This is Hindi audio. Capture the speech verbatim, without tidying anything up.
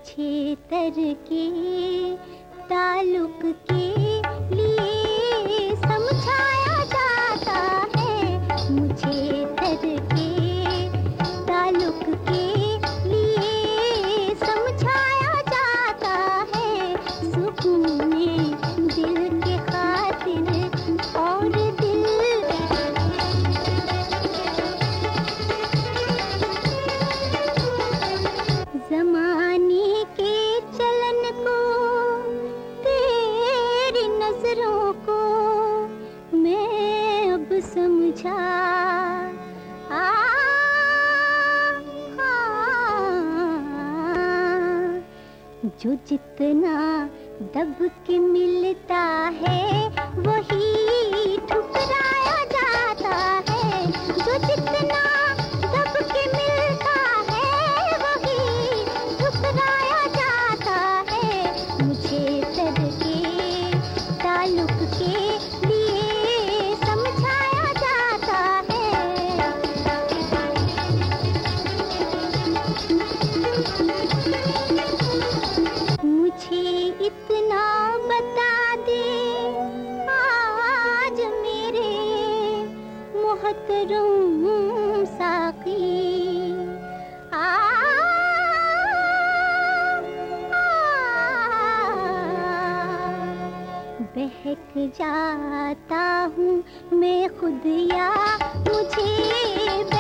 मुझे तर के ताल्लुक के लिए समझाया जाता है। मुझे तर के ताल्लुक के लिए समझाया जाता है। सुकून दिल के खातिर और दिल ज़माने के चलन को, तेरी नजरों को मैं अब समझा। आ, आ, जो जितना दब के मिलता है वही ठुकराया जाता है। जो जितना दब के मिलता है वही ठुकराया जाता है। मुझे तर के ताल्लुक के लिए समझाया जाता है। मुझे इतना बता दे आज मेरे मोहतरम साकी। आ, बहक जाता हूँ मैं खुद या मुझे